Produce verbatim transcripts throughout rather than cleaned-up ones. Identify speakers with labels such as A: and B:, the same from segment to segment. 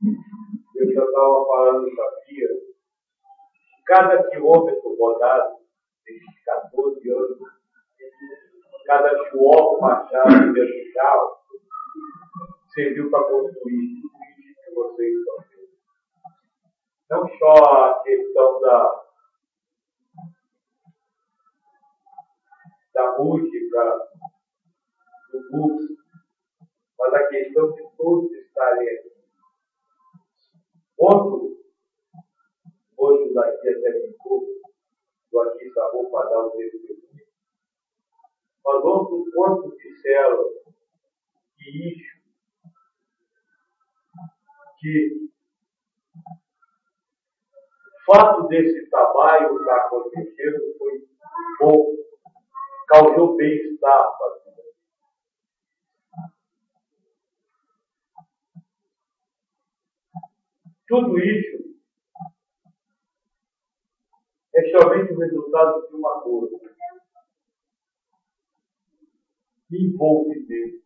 A: Eu já estava falando com a Pia. Cada quilômetro rodado, desde quatorze anos, cada quilômetro machado vertical, serviu para construir tudo isso que vocês estão vendo. Não só a questão da, da música, do blues, mas a questão de todos estarem aqui. Outro, hoje daqui até ficou, estou aqui só vou para dar o testemunho, mas outros quantos disseram que isso, que o fato desse trabalho estar acontecendo foi bom, causou bem-estar para a vida. Tudo isso é somente o resultado de uma coisa: envolvimento.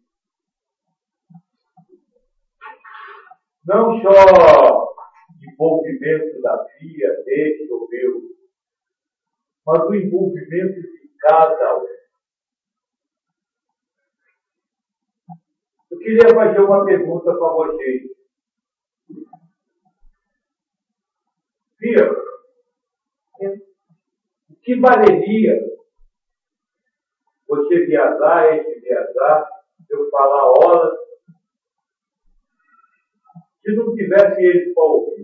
A: Não só envolvimento da Pia, desse ou meu, mas o envolvimento de cada um. Eu queria fazer uma pergunta para vocês. Pia, o que valeria você viajar, esse viajar, eu falar horas, se não tivesse ele para ouvir?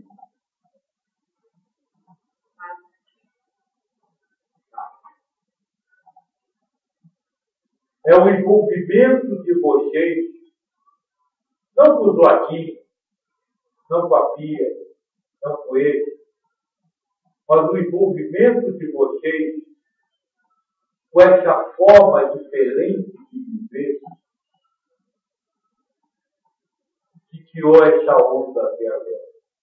A: É o envolvimento de vocês, não com o Joaquim, não com a Pia, não com ele, mas o envolvimento de vocês com essa forma diferente de viver que criou essa onda até agora.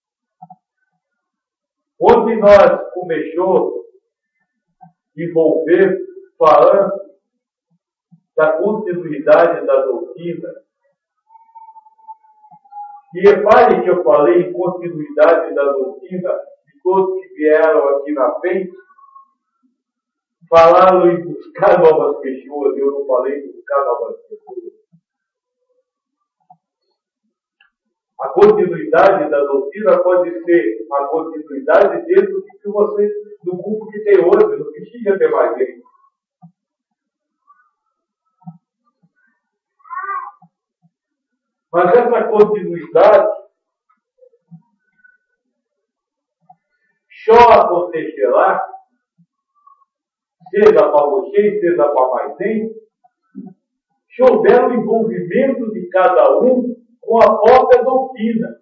A: Ontem nós começamos a envolver, falando da continuidade da doutrina. E repare que eu falei em continuidade da doutrina, de todos que vieram aqui na frente, falaram em buscar novas pessoas, eu não falei em buscar novas pessoas. A continuidade da doutrina pode ser a continuidade dentro do que você, do grupo que tem hoje, não precisa ter mais gente. Mas essa continuidade só acontecerá, seja para vocês, seja para mais gente, se houver o envolvimento de cada um com a própria doutrina.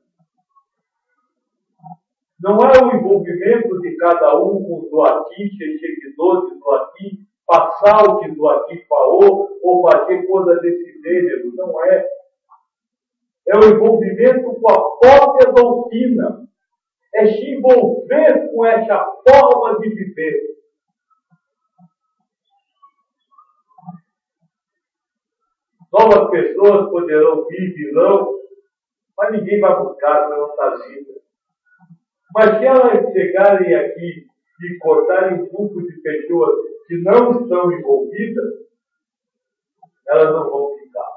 A: Não é o envolvimento de cada um com o Joaquim, ser seguidor de Joaquim, passar o que Joaquim falou, ou fazer coisa desse gênero. Não é. É o envolvimento com a própria doutrina. É se envolver com essa forma de viver. Novas pessoas poderão vir, virão, mas ninguém vai buscar, se não está viva. Mas se elas chegarem aqui e cortarem um grupo de pessoas que não estão envolvidas, elas não vão ficar.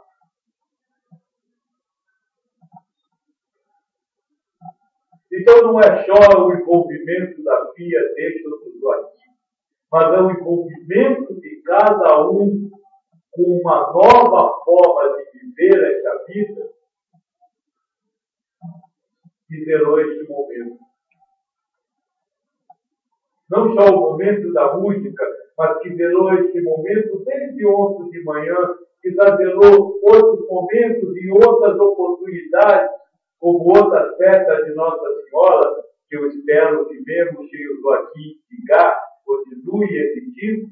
A: Então não é só o envolvimento da Pia, desse ou do Joaquim, mas é o envolvimento de cada um com uma nova forma de viver essa vida que gerou este momento. Não só o momento da música, mas que gerou este momento desde ontem de manhã, que já gerou outros momentos e outras oportunidades, como outras festas de Nossa Senhora, que eu espero que mesmo cheio do Joaquim ficar, continue existindo.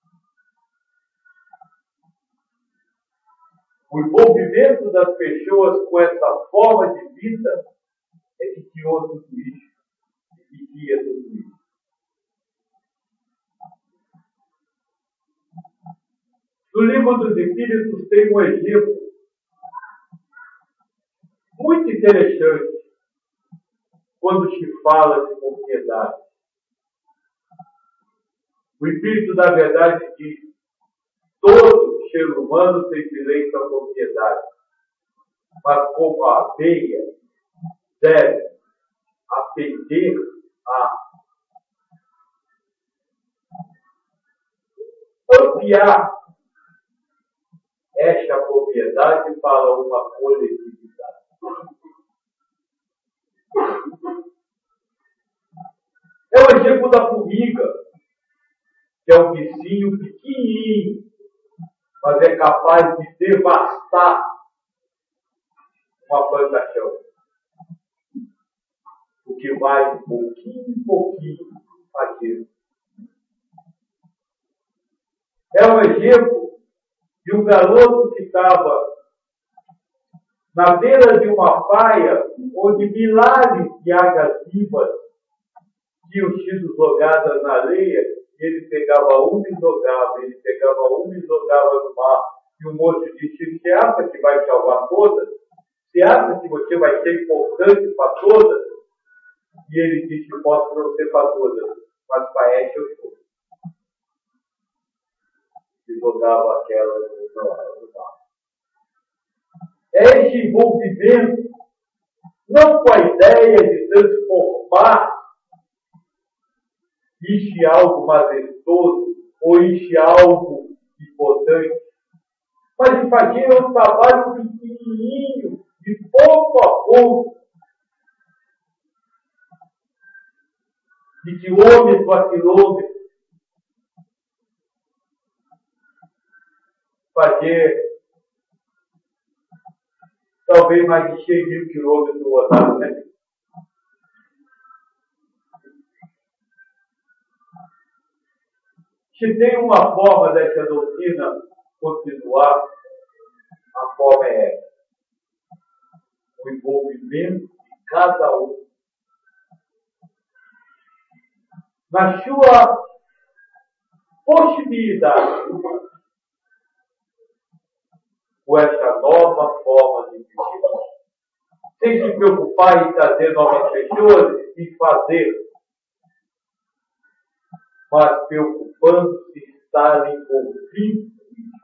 A: O envolvimento das pessoas com essa forma de vida é que criou tudo isso, e que guia tudo isso. No livro dos Espíritos tem um exemplo muito interessante quando se fala de propriedade. O Espírito da Verdade diz: todo ser humano tem direito à propriedade, mas como a abelha deve aprender a ampliar esta propriedade para uma coletividade. É o exemplo da formiga, que é um bichinho pequenininho, mas é capaz de devastar uma plantação. Porque vai de pouquinho em pouquinho fazendo. É um exemplo de um garoto que estava na beira de uma praia onde milhares de águas vivas tinham sido jogadas na areia, e ele pegava uma e jogava, ele pegava uma e jogava no mar. E o moço disse: você acha que vai salvar todas? Você acha que você vai ser importante para todas? E ele disse: posso não ser para todas, mas para essa eu sou. E jogava aquela no mar. É esse envolvimento, não com a ideia de transformar isso em algo majestoso ou isso em algo importante, mas de fazer um trabalho pequenininho, de pouco a pouco, de quilômetro a quilômetro, fazer talvez mais de cem mil quilômetros rodados, né? Se tem uma forma dessa doutrina continuar, a forma é essa. O envolvimento de cada um na sua possibilidade com essa nova forma de viver. Sem se preocupar em trazer novas pessoas e fazer, mas preocupando-se em estar envolvido.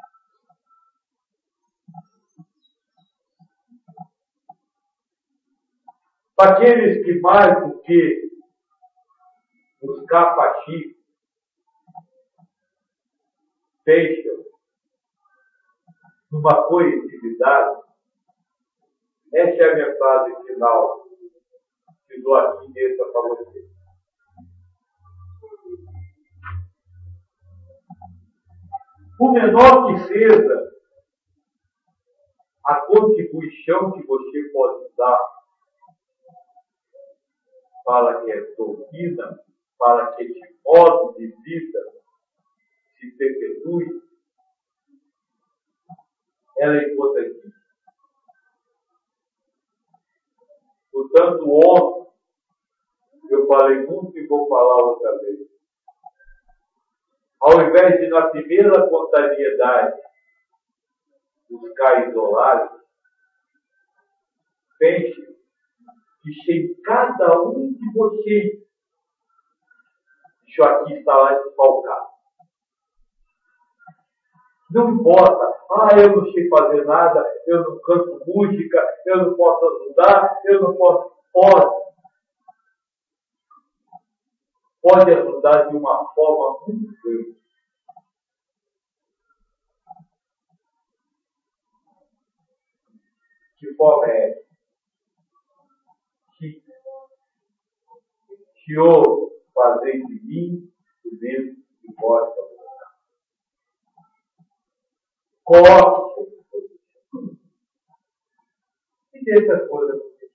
A: Para aqueles que mais do que buscar paixão, fecham numa coletividade, essa é a minha frase final, que dou aqui dentro para você. Por menor que seja a contribuição que você pode dar para que a doutrina, para que esse modo de vida se perpetue, ela é importante. Portanto, ontem, eu falei muito e vou falar outra vez. Ao invés de, na primeira contrariedade, buscar isolar, pense que se cada um de vocês, isso aqui está lá desfalcado. Não importa, ah, eu não sei fazer nada, eu não canto música, eu não posso ajudar, eu não posso. Pode. Pode ajudar de uma forma muito grande. Que forma é essa? Que Senhor, fazer de mim o mesmo que vós fazemos. Coloque e deixa as coisas acontecer.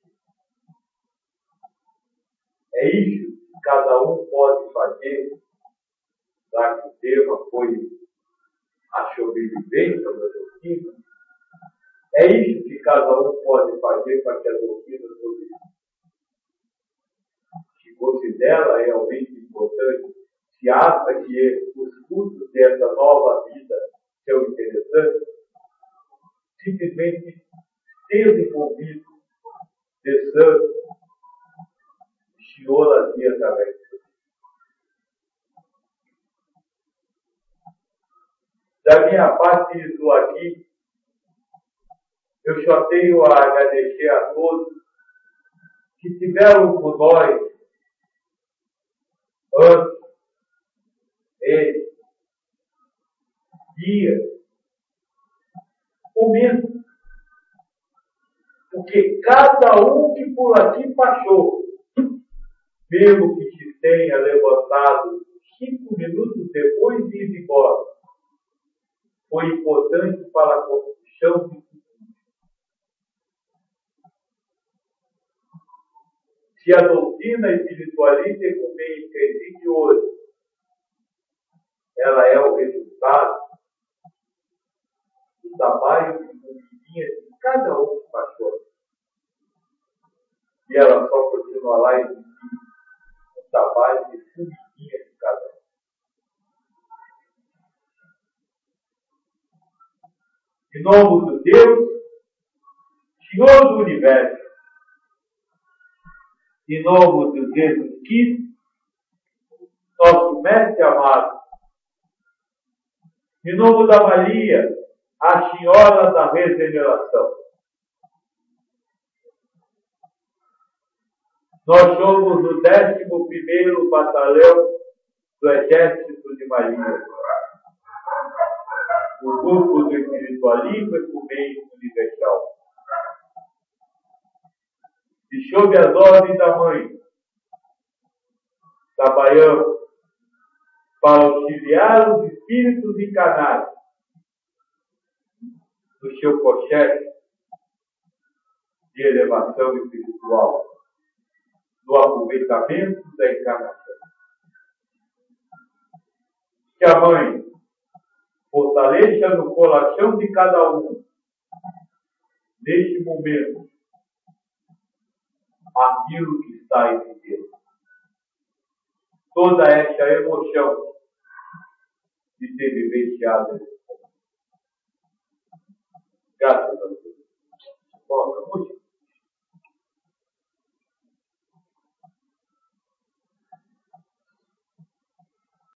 A: É isso que cada um pode fazer, já que o tema foi a sobrevivência da doutrina. É isso que cada um pode fazer para que a doutrina sobreviva. Se considera realmente importante, se acha que os frutos dessa nova vida são interessantes, simplesmente esteja envolvido, deixando flui através de você. Da minha parte, estou aqui. Eu só tenho a agradecer a todos que estiveram com nós antes, eles, dias, o mesmo. Porque cada um que por aqui passou, mesmo que se tenha levantado cinco minutos depois de ir embora, foi importante para a construção de tudo. Se a doutrina espiritualista ecumênica que existe hoje, ela é o resultado do trabalho de formiguinha de cada um que passou. E ela só continua lá e existe o trabalho de formiguinha de cada um. Em nome de Deus, Senhor do Universo, em nome de Jesus Cristo, nosso Mestre amado, em nome da Maria, a Senhora da Regeneração. Nós somos o décimo primeiro Batalhão do Exército de Maria, o grupo do espiritualismo ecumênico universal. E sob as ordens da Mãe, trabalhamos para auxiliar os espíritos encarnados no seu processo de elevação espiritual, do aproveitamento da encarnação. Que a Mãe fortaleça no coração de cada um, neste momento, aquilo que está em Deus. Toda essa emoção de ter vivenciado esse momento. Graças a Deus.